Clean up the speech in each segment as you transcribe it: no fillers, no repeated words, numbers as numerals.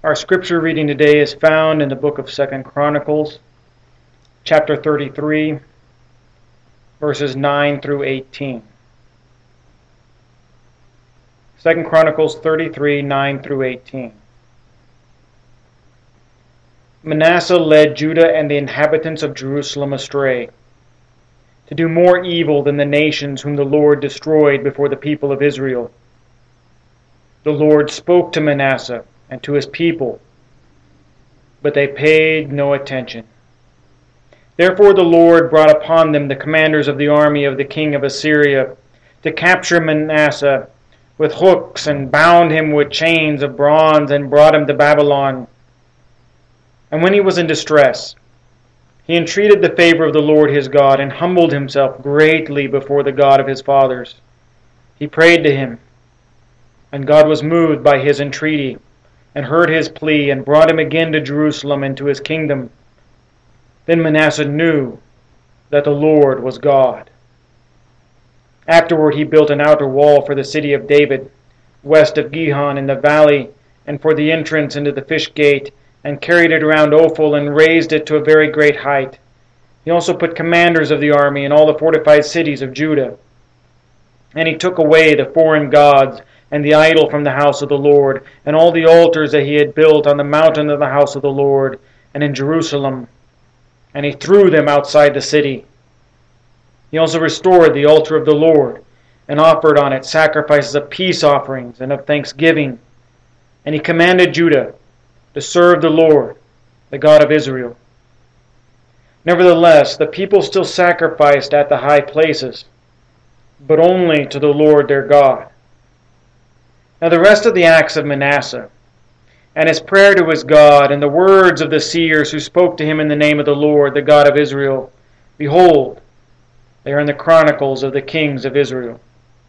Our scripture reading today is found in the book of 2 Chronicles, chapter 33, verses 9 through 18. 2 Chronicles 33, 9 through 18. Manasseh led Judah and the inhabitants of Jerusalem astray, to do more evil than the nations whom the Lord destroyed before the people of Israel. The Lord spoke to Manasseh and to his people, but they paid no attention. Therefore the Lord brought upon them the commanders of the army of the king of Assyria to capture Manasseh with hooks, and bound him with chains of bronze, and brought him to Babylon. And when he was in distress, he entreated the favor of the Lord his God, and humbled himself greatly before the God of his fathers. He prayed to him, and God was moved by his entreaty, and heard his plea, and brought him again to Jerusalem and to his kingdom. Then Manasseh knew that the Lord was God. Afterward he built an outer wall for the city of David, west of Gihon in the valley, and for the entrance into the fish gate, and carried it around Ophel, and raised it to a very great height. He also put commanders of the army in all the fortified cities of Judah. And he took away the foreign gods and the idol from the house of the Lord, and all the altars that he had built on the mountain of the house of the Lord, and in Jerusalem, and he threw them outside the city. He also restored the altar of the Lord, and offered on it sacrifices of peace offerings and of thanksgiving. And he commanded Judah to serve the Lord, the God of Israel. Nevertheless, the people still sacrificed at the high places, but only to the Lord their God. Now the rest of the acts of Manasseh, and his prayer to his God, and the words of the seers who spoke to him in the name of the Lord, the God of Israel, behold, they are in the Chronicles of the kings of Israel.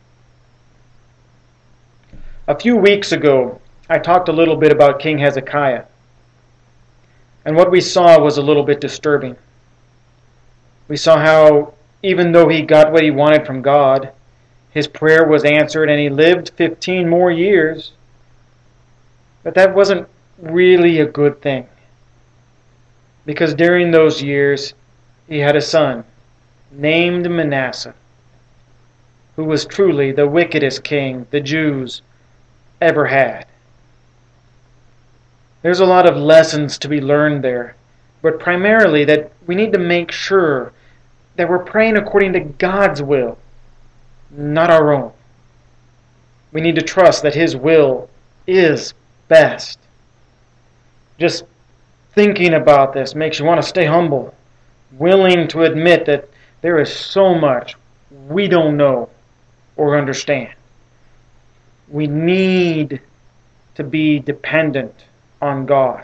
A few weeks ago, I talked a little bit about King Hezekiah, and what we saw was a little bit disturbing. We saw how, even though he got what he wanted from God, his prayer was answered, and he lived 15 more years. But that wasn't really a good thing, because during those years he had a son named Manasseh, who was truly the wickedest king the Jews ever had. There's a lot of lessons to be learned there, but primarily that we need to make sure that we're praying according to God's will, not our own. We need to trust that his will is best. Just thinking about this makes you want to stay humble, willing to admit that there is so much we don't know or understand. We need to be dependent on God.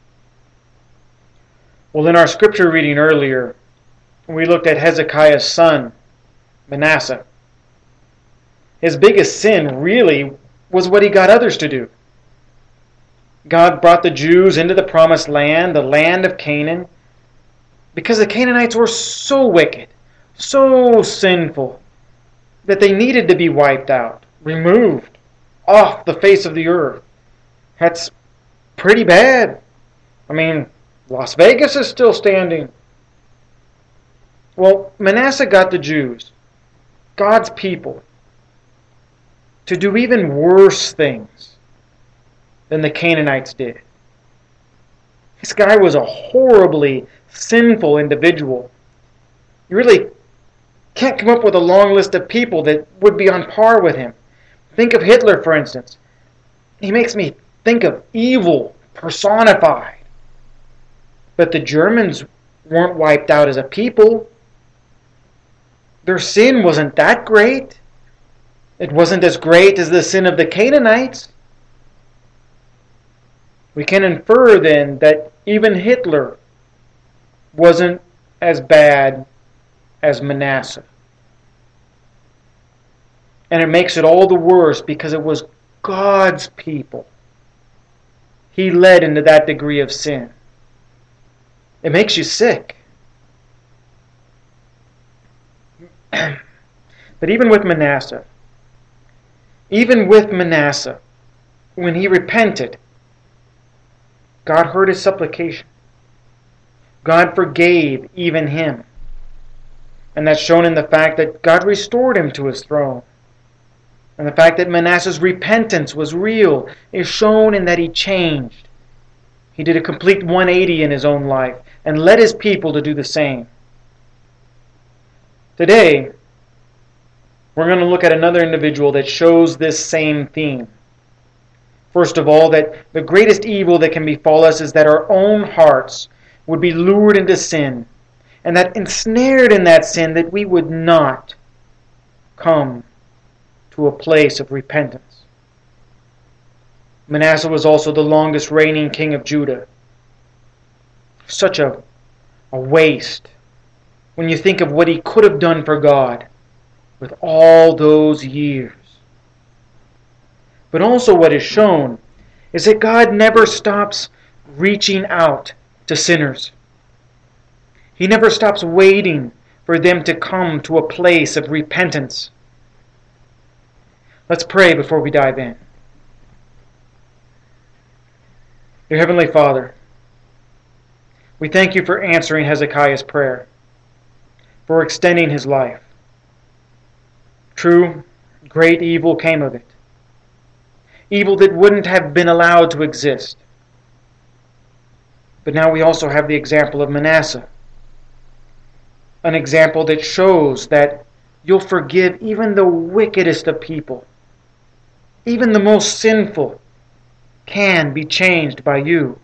Well, in our scripture reading earlier, we looked at Hezekiah's son, Manasseh. His biggest sin really was what he got others to do. God brought the Jews into the promised land, the land of Canaan, because the Canaanites were so wicked, so sinful, that they needed to be wiped out, removed off the face of the earth. That's pretty bad. I mean, Las Vegas is still standing. Well, Manasseh got the Jews, God's people, to do even worse things than the Canaanites did. This guy was a horribly sinful individual. You really can't come up with a long list of people that would be on par with him. Think of Hitler, for instance. He makes me think of evil personified. But the Germans weren't wiped out as a people. Their sin wasn't that great. It wasn't as great as the sin of the Canaanites. We can infer then that even Hitler wasn't as bad as Manasseh. And it makes it all the worse because it was God's people he led into that degree of sin. It makes you sick. But even with Manasseh, when he repented, God heard his supplication. God forgave even him. And that's shown in the fact that God restored him to his throne. And the fact that Manasseh's repentance was real is shown in that he changed. He did a complete 180 in his own life and led his people to do the same. Today, we're going to look at another individual that shows this same theme. First of all, that the greatest evil that can befall us is that our own hearts would be lured into sin, and that ensnared in that sin that we would not come to a place of repentance. Manasseh was also the longest reigning king of Judah. Such a waste when you think of what he could have done for God with all those years. But also what is shown is that God never stops reaching out to sinners. He never stops waiting for them to come to a place of repentance. Let's pray before we dive in. Dear Heavenly Father, we thank you for answering Hezekiah's prayer, for extending his life. True, great evil came of it. Evil that wouldn't have been allowed to exist. But now we also have the example of Manasseh. An example that shows that you'll forgive even the wickedest of people. Even the most sinful can be changed by you.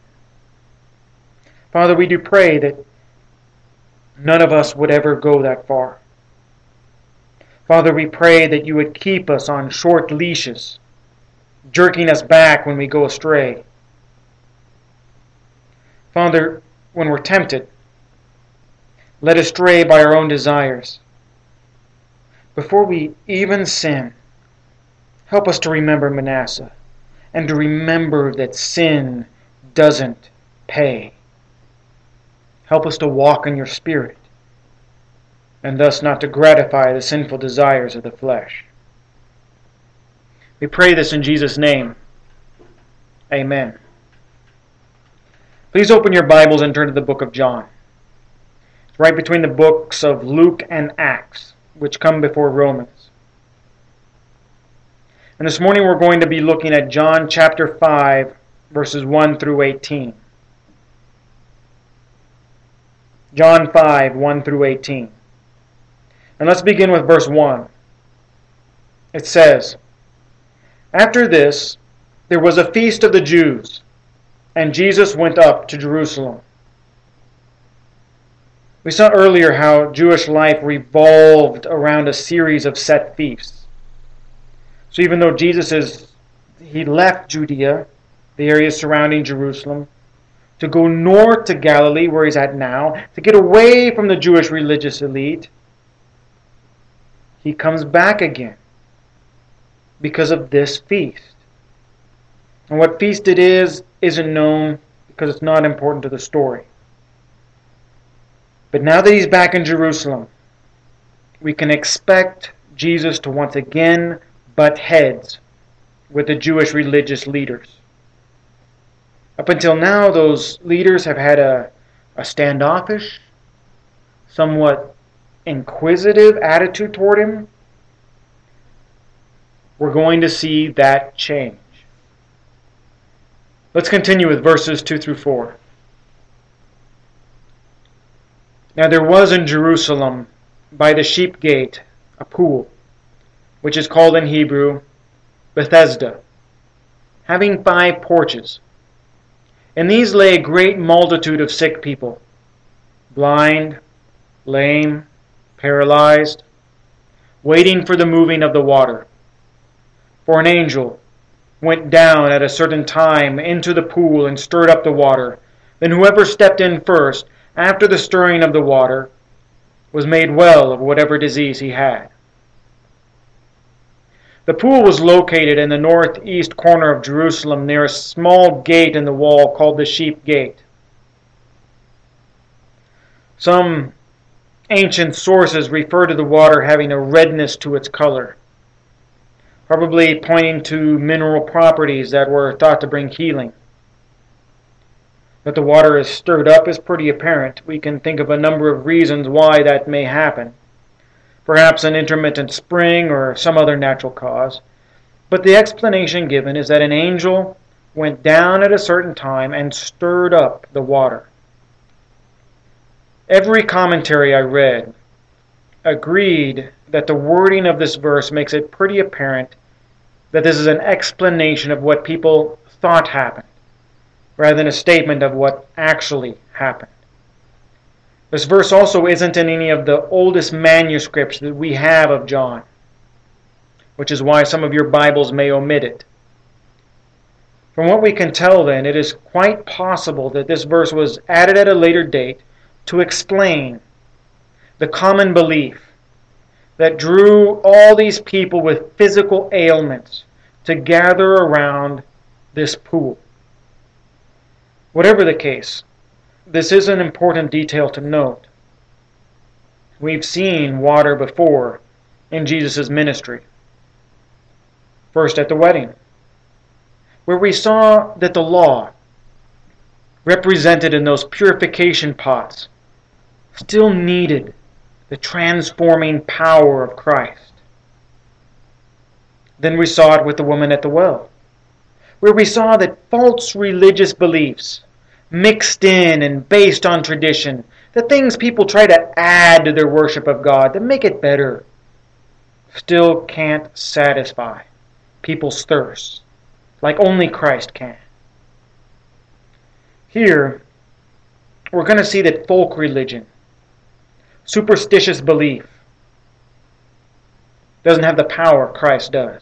Father, we do pray that none of us would ever go that far. Father, we pray that you would keep us on short leashes, jerking us back when we go astray. Father, when we're tempted, led astray by our own desires, before we even sin, help us to remember Manasseh and to remember that sin doesn't pay. Help us to walk in your Spirit and thus not to gratify the sinful desires of the flesh. We pray this in Jesus' name. Amen. Please open your Bibles and turn to the book of John. It's right between the books of Luke and Acts, which come before Romans. And this morning we're going to be looking at John chapter 5, verses 1 through 18. John 5, 1 through 18. And let's begin with verse 1. It says, "After this, there was a feast of the Jews, and Jesus went up to Jerusalem." We saw earlier how Jewish life revolved around a series of set feasts. So even though he left Judea, the area surrounding Jerusalem, to go north to Galilee, where he's at now, to get away from the Jewish religious elite, he comes back again because of this feast. And what feast it is isn't known because it's not important to the story. But now that he's back in Jerusalem, we can expect Jesus to once again butt heads with the Jewish religious leaders. Up until now, those leaders have had a standoffish, somewhat inquisitive attitude toward him. We're going to see that change. Let's continue with verses 2 through 4. "Now there was in Jerusalem by the sheep gate a pool, which is called in Hebrew Bethesda, having 5 porches. In these lay a great multitude of sick people, blind, lame, paralyzed, waiting for the moving of the water. For an angel went down at a certain time into the pool and stirred up the water. Then whoever stepped in first, after the stirring of the water, was made well of whatever disease he had. The pool was located in the northeast corner of Jerusalem near a small gate in the wall called the Sheep Gate. Some ancient sources refer to the water having a redness to its color, probably pointing to mineral properties that were thought to bring healing. That the water is stirred up is pretty apparent. We can think of a number of reasons why that may happen. Perhaps an intermittent spring or some other natural cause. But the explanation given is that an angel went down at a certain time and stirred up the water. Every commentary I read agreed that the wording of this verse makes it pretty apparent that this is an explanation of what people thought happened, rather than a statement of what actually happened. This verse also isn't in any of the oldest manuscripts that we have of John, which is why some of your Bibles may omit it. From what we can tell then, it is quite possible that this verse was added at a later date to explain the common belief that drew all these people with physical ailments to gather around this pool. Whatever the case, this is an important detail to note. We've seen water before in Jesus' ministry. First at the wedding, where we saw that the law, represented in those purification pots, still needed the transforming power of Christ. Then we saw it with the woman at the well, where we saw that false religious beliefs, mixed in and based on tradition, the things people try to add to their worship of God to make it better, still can't satisfy people's thirst like only Christ can. Here, we're going to see that folk religion, superstitious belief, doesn't have the power Christ does.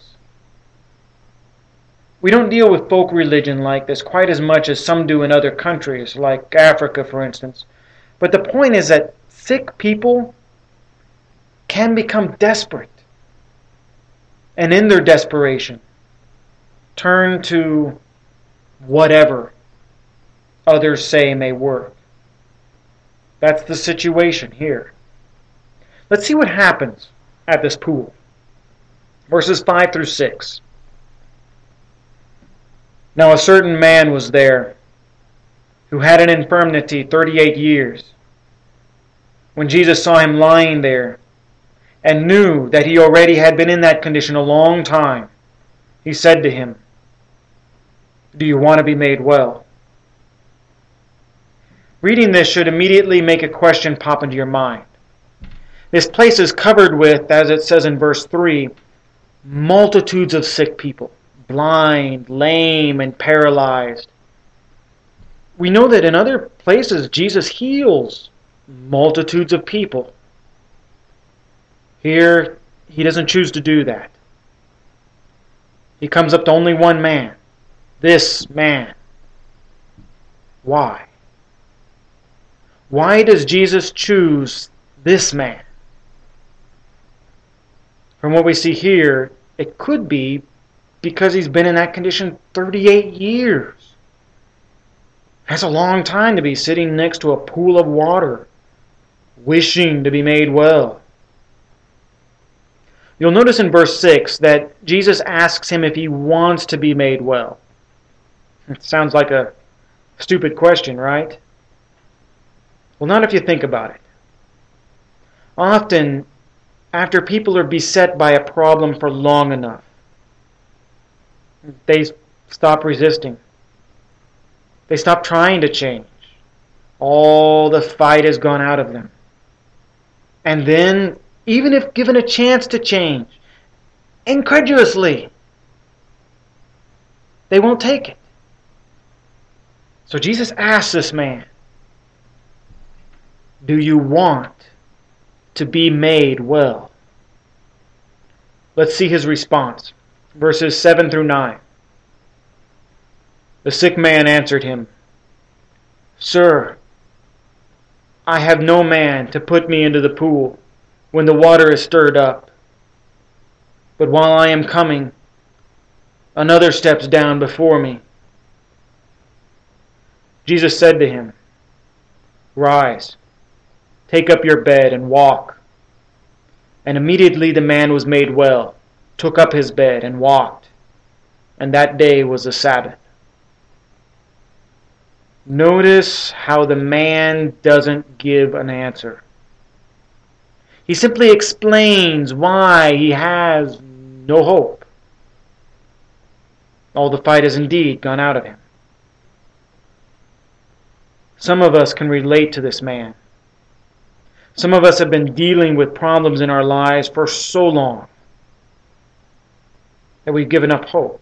We don't deal with folk religion like this quite as much as some do in other countries, like Africa, for instance. But the point is that sick people can become desperate, and in their desperation, turn to whatever others say may work. That's the situation here. Let's see what happens at this pool. Verses 5 through 6. Now a certain man was there who had an infirmity 38 years. When Jesus saw him lying there and knew that he already had been in that condition a long time, he said to him, "Do you want to be made well?" Reading this should immediately make a question pop into your mind. This place is covered with, as it says in verse 3, multitudes of sick people, blind, lame, and paralyzed. We know that in other places Jesus heals multitudes of people. Here, he doesn't choose to do that. He comes up to only one man, this man. Why? Why does Jesus choose this man? From what we see here, it could be because he's been in that condition 38 years. That's a long time to be sitting next to a pool of water, wishing to be made well. You'll notice in verse 6 that Jesus asks him if he wants to be made well. It sounds like a stupid question, right? Well, not if you think about it. Often, after people are beset by a problem for long enough, they stop resisting. They stop trying to change. All the fight has gone out of them. And then, even if given a chance to change, incredulously, they won't take it. So Jesus asks this man, "Do you want to be made well?" Let's see his response. Verses 7 through 9. The sick man answered him, "Sir, I have no man to put me into the pool when the water is stirred up. But while I am coming, another steps down before me." Jesus said to him, "Rise, take up your bed and walk." And immediately the man was made well, took up his bed and walked. And that day was the Sabbath. Notice how the man doesn't give an answer. He simply explains why he has no hope. All the fight has indeed gone out of him. Some of us can relate to this man. Some of us have been dealing with problems in our lives for so long that we've given up hope.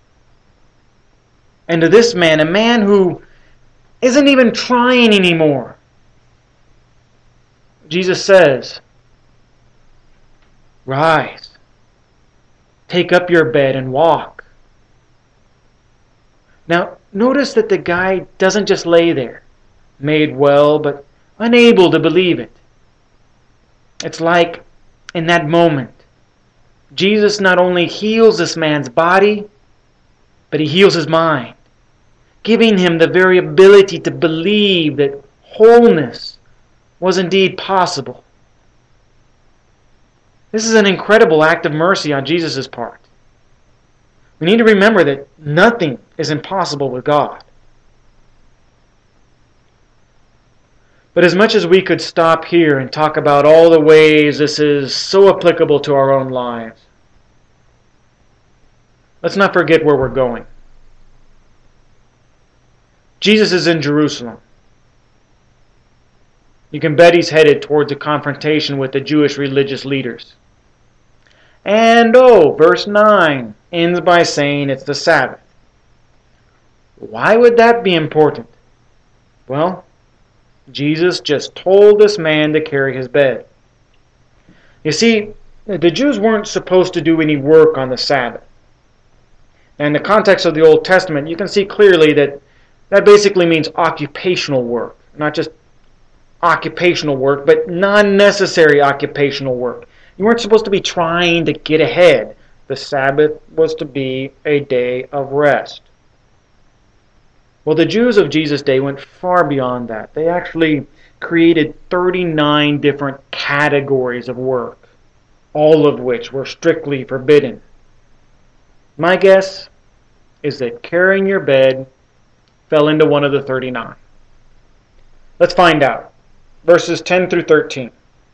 And to this man, a man who isn't even trying anymore, Jesus says, "Rise, take up your bed and walk." Now, notice that the guy doesn't just lay there, made well, but unable to believe it. It's like, in that moment, Jesus not only heals this man's body, but he heals his mind, giving him the very ability to believe that wholeness was indeed possible. This is an incredible act of mercy on Jesus' part. We need to remember that nothing is impossible with God. But as much as we could stop here and talk about all the ways this is so applicable to our own lives, let's not forget where we're going. Jesus is in Jerusalem. You can bet he's headed towards a confrontation with the Jewish religious leaders. And verse 9 ends by saying it's the Sabbath. Why would that be important? Well, Jesus just told this man to carry his bed. You see, the Jews weren't supposed to do any work on the Sabbath. And in the context of the Old Testament, you can see clearly that basically means occupational work. Not just occupational work, but non-necessary occupational work. You weren't supposed to be trying to get ahead. The Sabbath was to be a day of rest. Well, the Jews of Jesus' day went far beyond that. They actually created 39 different categories of work, all of which were strictly forbidden. My guess is that carrying your bed fell into one of the 39. Let's find out. Verses 10 through 13.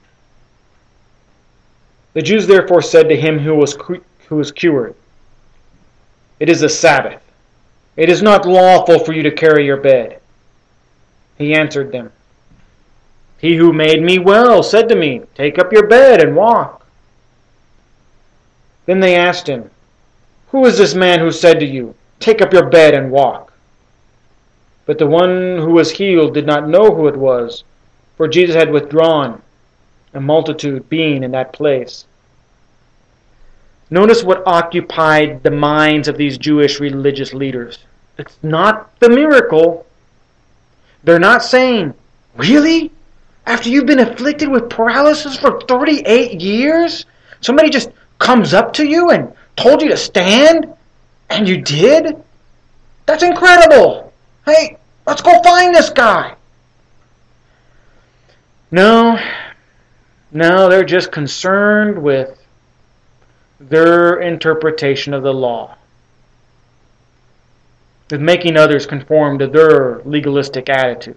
The Jews therefore said to him who was cured, "It is a Sabbath. It is not lawful for you to carry your bed." He answered them, "He who made me well said to me, 'Take up your bed and walk.'" Then they asked him, "Who is this man who said to you, 'Take up your bed and walk'?" But the one who was healed did not know who it was, for Jesus had withdrawn, a multitude being in that place. Notice what occupied the minds of these Jewish religious leaders. It's not the miracle. They're not saying, "Really? After you've been afflicted with paralysis for 38 years, somebody just comes up to you and told you to stand, and you did? That's incredible. Hey, let's go find this guy." No, they're just concerned with their interpretation of the law, with making others conform to their legalistic attitude.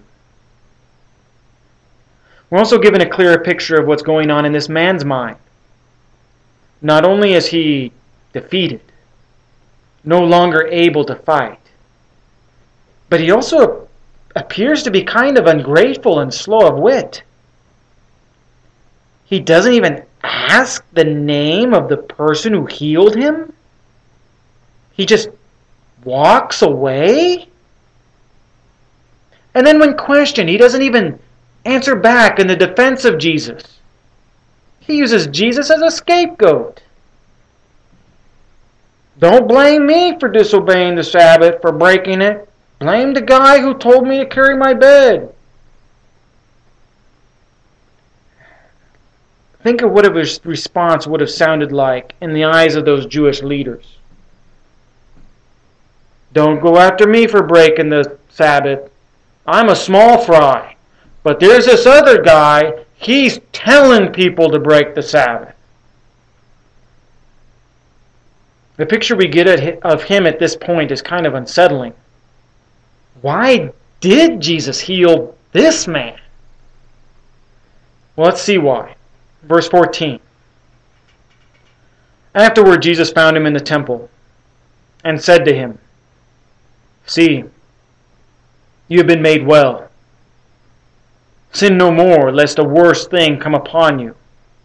We're also given a clearer picture of what's going on in this man's mind. Not only is he defeated, no longer able to fight, but he also appears to be kind of ungrateful and slow of wit. He doesn't even ask the name of the person who healed him. He just walks away. And then when questioned, he doesn't even answer back in the defense of Jesus. He uses Jesus as a scapegoat. "Don't blame me for disobeying the Sabbath, for breaking it. Blame the guy who told me to carry my bed." Think of what his response would have sounded like in the eyes of those Jewish leaders. "Don't go after me for breaking the Sabbath. I'm a small fry. But there's this other guy, he's telling people to break the Sabbath." The picture we get of him at this point is kind of unsettling. Why did Jesus heal this man? Well, let's see why. Verse 14. Afterward, Jesus found him in the temple and said to him, "See, you have been made well. Sin no more, lest a worse thing come upon you."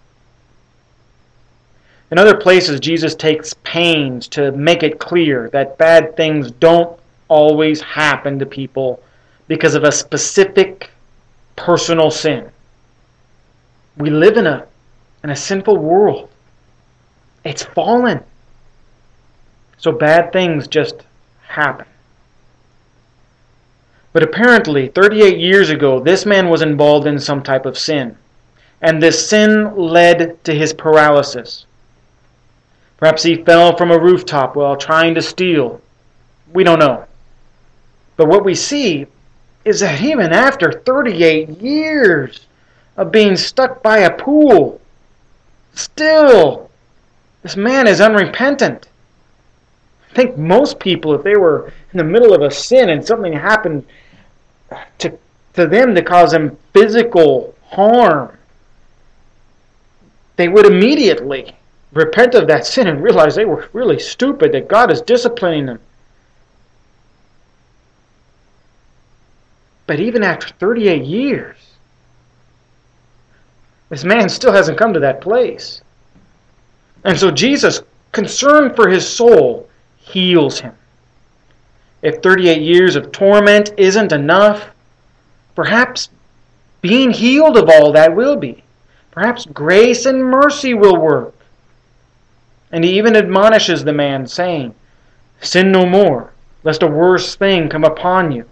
In other places, Jesus takes pains to make it clear that bad things don't always happen to people because of a specific personal sin. We live in a sinful world. It's fallen. So bad things just happen. But apparently, 38 years ago, this man was involved in some type of sin. And this sin led to his paralysis. Perhaps he fell from a rooftop while trying to steal. We don't know. But what we see is that even after 38 years of being stuck by a pool, still, this man is unrepentant. I think most people, if they were in the middle of a sin and something happened to them to cause them physical harm, they would immediately repent of that sin and realize they were really stupid, that God is disciplining them. But even after 38 years, this man still hasn't come to that place. And so Jesus, concerned for his soul, heals him. If 38 years of torment isn't enough, perhaps being healed of all that will be. Perhaps grace and mercy will work. And he even admonishes the man, saying, "Sin no more, lest a worse thing come upon you."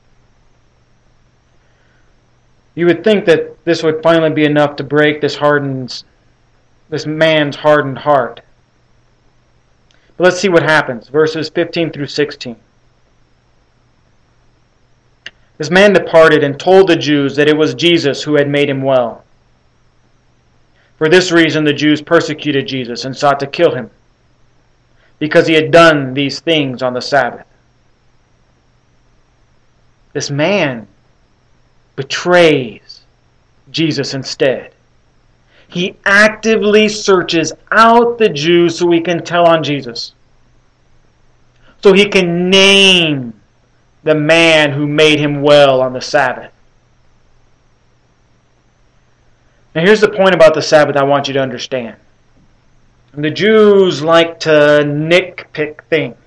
You would think that this would finally be enough to break this man's hardened heart. But let's see what happens. Verses 15 through 16. This man departed and told the Jews that it was Jesus who had made him well. For this reason the Jews persecuted Jesus and sought to kill him, because he had done these things on the Sabbath. This man betrays Jesus instead. He actively searches out the Jews so he can tell on Jesus. So he can name the man who made him well on the Sabbath. Now here's the point about the Sabbath I want you to understand. The Jews like to nitpick things.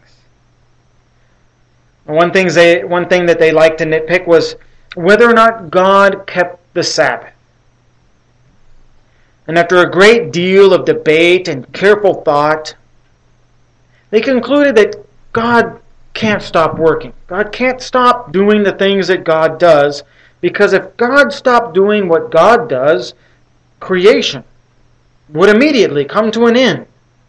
One thing that they liked to nitpick was whether or not God kept the Sabbath. And after a great deal of debate and careful thought, they concluded that God can't stop working. God can't stop doing the things that God does, because if God stopped doing what God does, creation would immediately come to an end.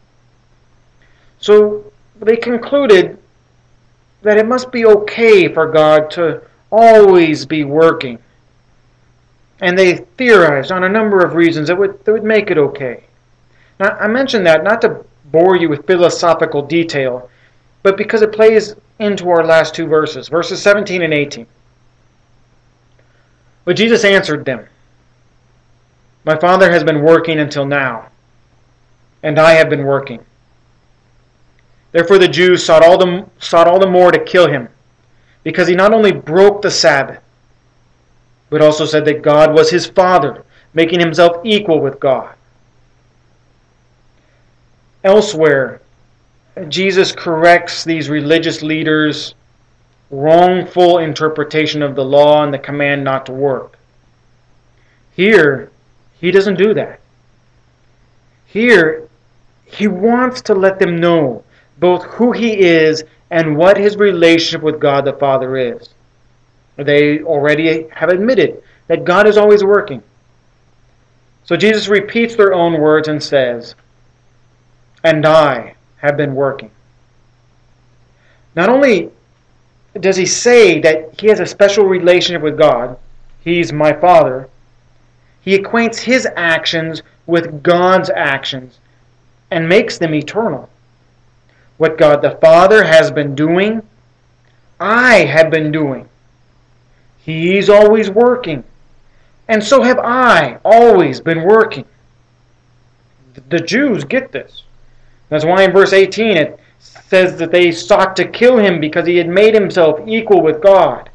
So they concluded that it must be okay for God to always be working. And they theorized on a number of reasons that would make it okay. Now, I mention that not to bore you with philosophical detail, but because it plays into our last two verses, verses 17 and 18. But Jesus answered them, "My Father has been working until now, and I have been working." Therefore the Jews sought all the more to kill him, because he not only broke the Sabbath, but also said that God was his Father, making himself equal with God. Elsewhere, Jesus corrects these religious leaders' wrongful interpretation of the law and the command not to work. Here, he doesn't do that. Here, he wants to let them know both who he is and what his relationship with God the Father is. They already have admitted that God is always working. So Jesus repeats their own words and says, "And I have been working." Not only does he say that he has a special relationship with God, he's my Father, he acquaints his actions with God's actions and makes them eternal. What God the Father has been doing, I have been doing. He's always working. And so have I always been working. The Jews get this. That's why in verse 18 it says that they sought to kill him because he had made himself equal with God.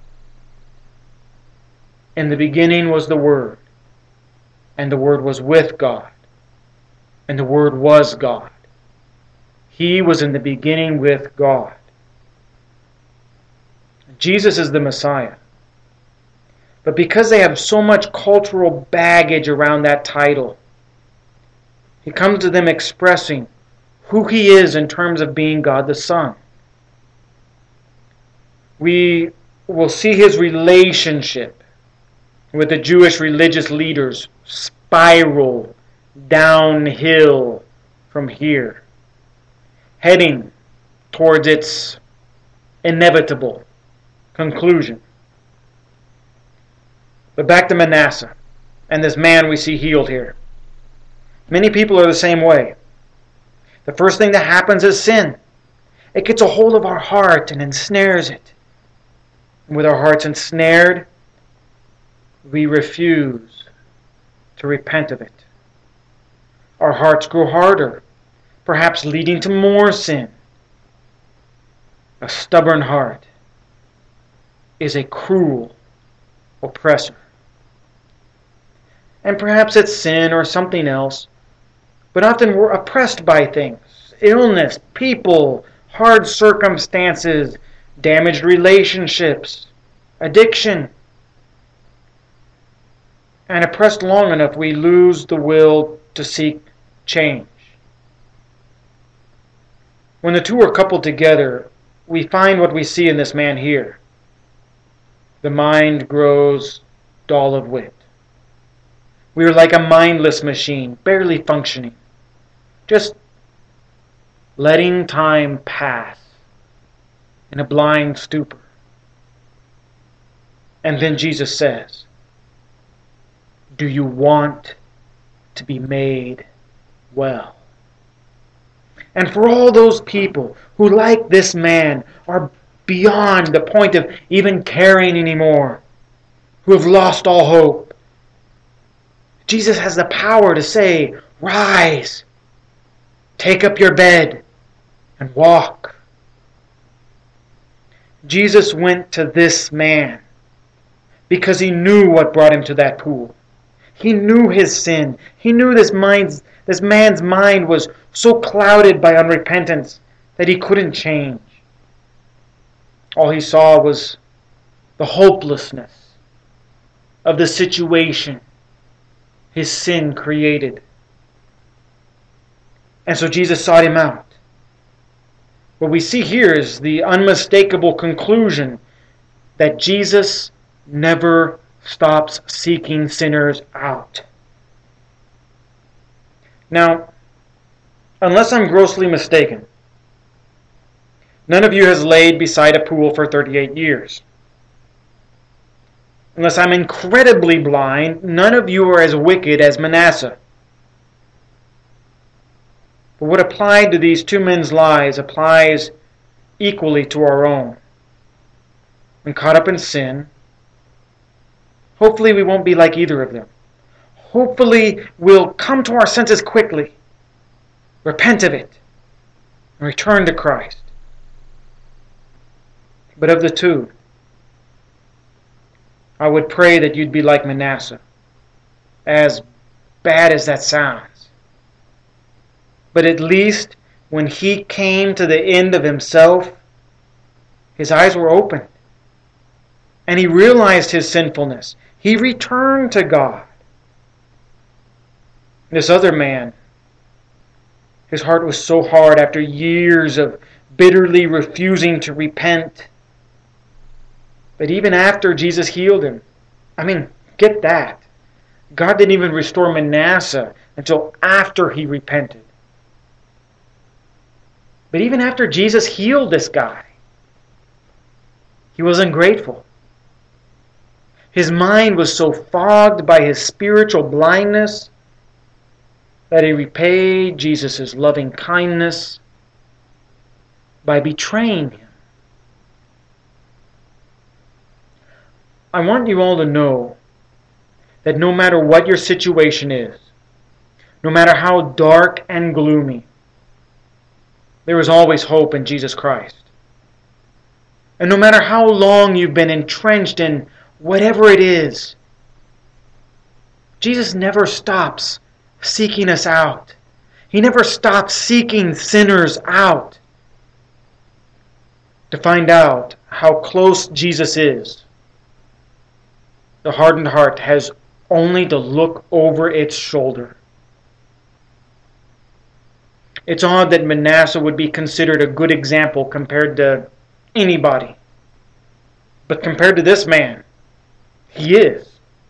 In the beginning was the Word, and the Word was with God, and the Word was God. He was in the beginning with God. Jesus is the Messiah. But because they have so much cultural baggage around that title, he comes to them expressing who he is in terms of being God the Son. We will see his relationship with the Jewish religious leaders spiral downhill from here, heading towards its inevitable conclusion. But back to Manasseh and this man we see healed here. Many people are the same way. The first thing that happens is sin. It gets a hold of our heart and ensnares it. And with our hearts ensnared, we refuse to repent of it. Our hearts grow harder, perhaps leading to more sin. A stubborn heart is a cruel oppressor. And perhaps it's sin or something else, but often we're oppressed by things. Illness, people, hard circumstances, damaged relationships, addiction. And oppressed long enough, we lose the will to seek change. When the two are coupled together, we find what we see in this man here. The mind grows dull of wit. We are like a mindless machine, barely functioning, just letting time pass in a blind stupor. And then Jesus says, "Do you want to be made well?" And for all those people who, like this man, are beyond the point of even caring anymore, who have lost all hope, Jesus has the power to say, "Rise, take up your bed, and walk." Jesus went to this man because he knew what brought him to that pool. He knew his sin. He knew this man's mind was so clouded by unrepentance that he couldn't change. All he saw was the hopelessness of the situation his sin created. And so Jesus sought him out. What we see here is the unmistakable conclusion that Jesus never stops seeking sinners out. Now, unless I'm grossly mistaken, none of you has laid beside a pool for 38 years. Unless I'm incredibly blind, none of you are as wicked as Manasseh. But what applied to these two men's lives applies equally to our own. When caught up in sin, hopefully we won't be like either of them. Hopefully we'll come to our senses quickly, repent of it, and return to Christ. But of the two, I would pray that you'd be like Manasseh, as bad as that sounds. But at least when he came to the end of himself, his eyes were opened, and he realized his sinfulness. He returned to God. This other man, his heart was so hard after years of bitterly refusing to repent. But even after Jesus healed him, get that. God didn't even restore Manasseh until after he repented. But even after Jesus healed this guy, he was ungrateful. His mind was so fogged by his spiritual blindness that he repaid Jesus' loving kindness by betraying him. I want you all to know that no matter what your situation is, no matter how dark and gloomy, there is always hope in Jesus Christ. And no matter how long you've been entrenched in whatever it is, Jesus never stops seeking us out. He never stops seeking sinners out. To find out how close Jesus is, the hardened heart has only to look over its shoulder. It's odd that Manasseh would be considered a good example compared to anybody. But compared to this man, he is.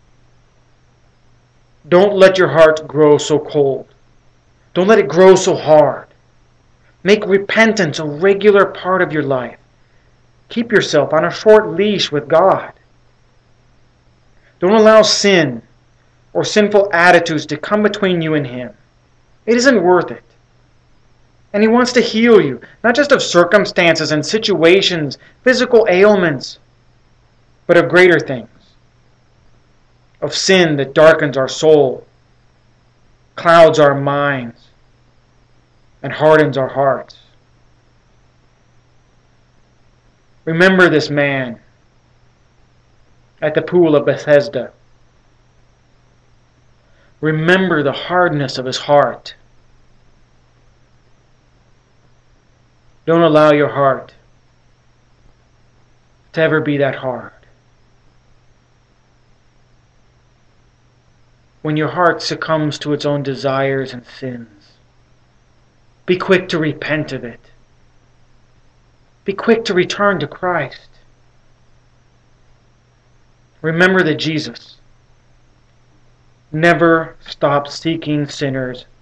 Don't let your heart grow so cold. Don't let it grow so hard. Make repentance a regular part of your life. Keep yourself on a short leash with God. Don't allow sin or sinful attitudes to come between you and Him. It isn't worth it. And He wants to heal you, not just of circumstances and situations, physical ailments, but of greater things. Of sin that darkens our soul, clouds our minds, and hardens our hearts. Remember this man at the pool of Bethesda. Remember the hardness of his heart. Don't allow your heart to ever be that hard. When your heart succumbs to its own desires and sins, be quick to repent of it. Be quick to return to Christ. Remember that Jesus never stopped seeking sinners